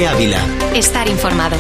COPE Ávila. Estar informado.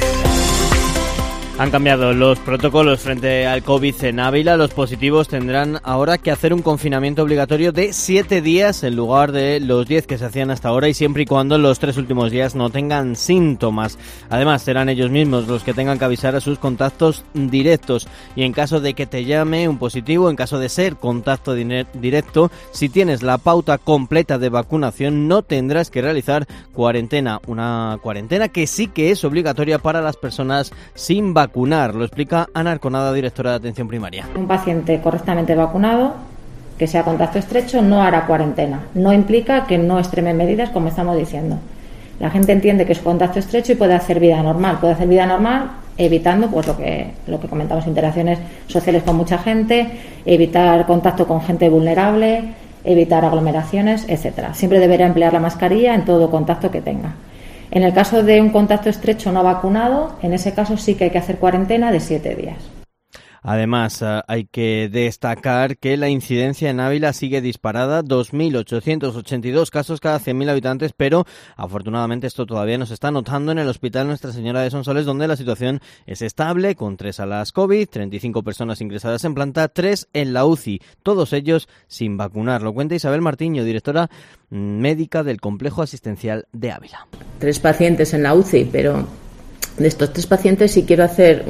Han cambiado los protocolos frente al COVID en Ávila. Los positivos tendrán ahora que hacer un confinamiento obligatorio de 7 días en lugar de los 10 que se hacían hasta ahora, y siempre y cuando los 3 últimos días no tengan síntomas. Además, serán ellos mismos los que tengan que avisar a sus contactos directos, y en caso de que te llame un positivo, en caso de ser contacto directo, si tienes la pauta completa de vacunación, no tendrás que realizar cuarentena. Una cuarentena que sí que es obligatoria para las personas sin vacunar. Lo explica Ana Arconada, directora de Atención Primaria. Un paciente correctamente vacunado, que sea contacto estrecho, no hará cuarentena. No implica que no extreme medidas, como estamos diciendo. La gente entiende que es contacto estrecho y puede hacer vida normal. Puede hacer vida normal evitando pues lo que comentamos, interacciones sociales con mucha gente, evitar contacto con gente vulnerable, evitar aglomeraciones, etcétera. Siempre deberá emplear la mascarilla en todo contacto que tenga. En el caso de un contacto estrecho no vacunado, en ese caso sí que hay que hacer cuarentena de 7 días. Además, hay que destacar que la incidencia en Ávila sigue disparada, 2.882 casos cada 100.000 habitantes, pero afortunadamente esto todavía no se está notando en el Hospital Nuestra Señora de Sonsoles, donde la situación es estable, con 3 salas COVID, 35 personas ingresadas en planta, 3 en la UCI, todos ellos sin vacunar. Lo cuenta Isabel Martiño, directora médica del Complejo Asistencial de Ávila. 3 pacientes en la UCI, pero de estos 3 pacientes sí quiero hacer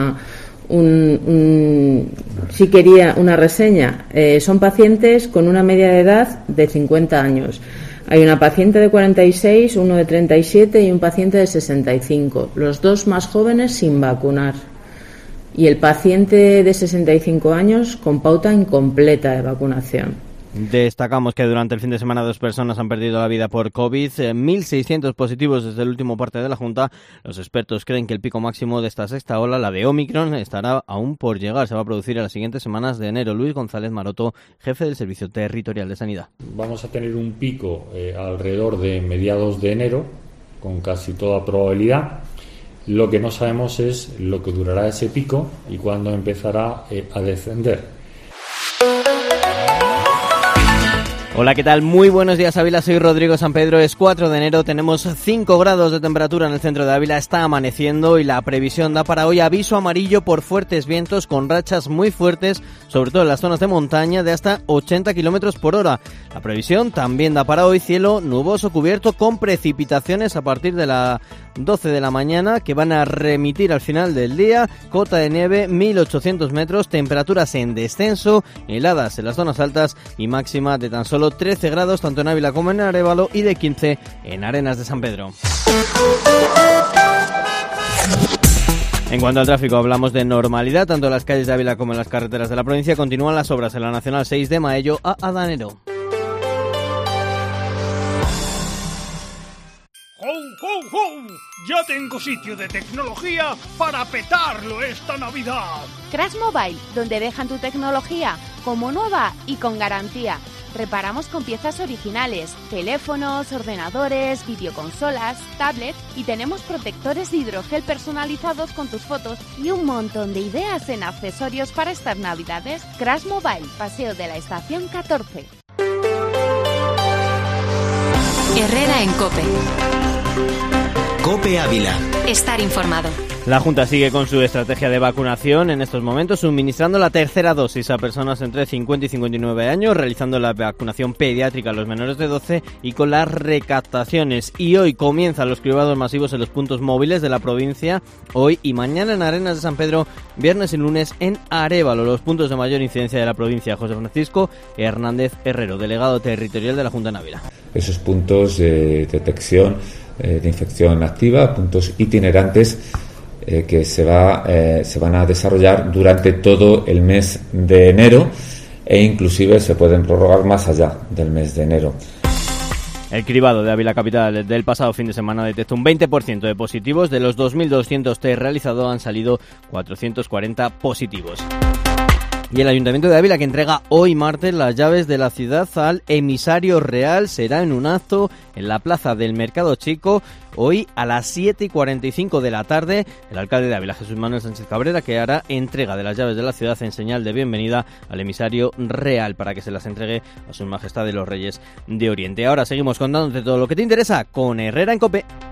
sí quería una reseña. Son pacientes con una media de edad de 50 años. Hay una paciente de 46, uno de 37 y un paciente de 65. Los 2 más jóvenes sin vacunar. Y el paciente de 65 años con pauta incompleta de vacunación. Destacamos que durante el fin de semana 2 personas han perdido la vida por COVID, 1.600 positivos desde el último parte de la Junta. Los expertos creen que el pico máximo de esta sexta ola, la de Omicron, estará aún por llegar. Se va a producir en las siguientes semanas de enero. Luis González Maroto, jefe del Servicio Territorial de Sanidad. Vamos a tener un pico alrededor de mediados de enero, con casi toda probabilidad. Lo que no sabemos es lo que durará ese pico y cuándo empezará a descender. Hola, ¿qué tal? Muy buenos días, Ávila. Soy Rodrigo San Pedro. Es 4 de enero. Tenemos 5 grados de temperatura en el centro de Ávila. Está amaneciendo y la previsión da para hoy aviso amarillo por fuertes vientos con rachas muy fuertes, sobre todo en las zonas de montaña, de hasta 80 kilómetros por hora. La previsión también da para hoy cielo nuboso cubierto con precipitaciones a partir de las 12 de la mañana que van a remitir al final del día. Cota de nieve 1.800 metros, temperaturas en descenso, heladas en las zonas altas y máxima de tan solo 13 grados tanto en Ávila como en Arévalo y de 15 en Arenas de San Pedro. En cuanto al tráfico, hablamos de normalidad tanto en las calles de Ávila como en las carreteras de la provincia. Continúan las obras en la Nacional 6 de Maello a Adanero. ¡Hom, hom, hom! ¡Ya tengo sitio de tecnología para petarlo esta Navidad! Crash Mobile, donde dejan tu tecnología como nueva y con garantía. Reparamos con piezas originales, teléfonos, ordenadores, videoconsolas, tablets y tenemos protectores de hidrogel personalizados con tus fotos y un montón de ideas en accesorios para estas Navidades. Crash Mobile, Paseo de la Estación 14. Herrera en COPE. COPE Ávila. Estar informado. La Junta sigue con su estrategia de vacunación en estos momentos, suministrando la tercera dosis a personas entre 50 y 59 años, realizando la vacunación pediátrica a los menores de 12 y con las recaptaciones. Y hoy comienzan los cribados masivos en los puntos móviles de la provincia, hoy y mañana en Arenas de San Pedro, viernes y lunes en Arévalo, los puntos de mayor incidencia de la provincia. José Francisco Hernández Herrero, delegado territorial de la Junta de Ávila. Esos puntos de detección de infección activa, puntos itinerantes, que se van a desarrollar durante todo el mes de enero e inclusive se pueden prorrogar más allá del mes de enero. El cribado de Ávila Capital del pasado fin de semana detectó un 20% de positivos. De los 2.200 test realizados han salido 440 positivos. Y el Ayuntamiento de Ávila, que entrega hoy martes las llaves de la ciudad al emisario real, será en un acto en la plaza del Mercado Chico, hoy a las 7:45 de la tarde. El alcalde de Ávila, Jesús Manuel Sánchez Cabrera, que hará entrega de las llaves de la ciudad en señal de bienvenida al emisario real para que se las entregue a Su Majestad de los Reyes de Oriente. Ahora seguimos contándote todo lo que te interesa con Herrera en COPE.